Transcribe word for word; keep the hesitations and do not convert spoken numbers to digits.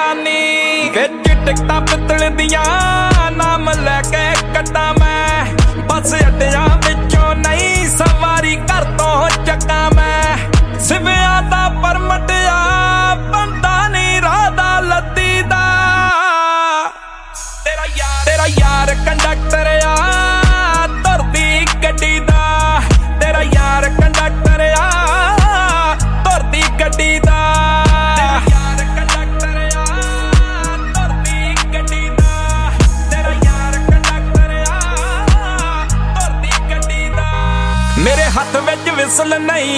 जवानी विच टिकटा पित्तल दियां नाम लैके कट्टा मैं बस अड्डियां विचों नहीं सवारी घर तो चक्का मैं सिविया दा परमट आ बंदा नहीं राधा लद्दी दा तेरा यार तेरा यार कंडक्टर आ तुरदी गड्डी दा तेरा यार कंडक्टर आ तुरदी गड्डी दा मेरे हथ विच विसल नहीं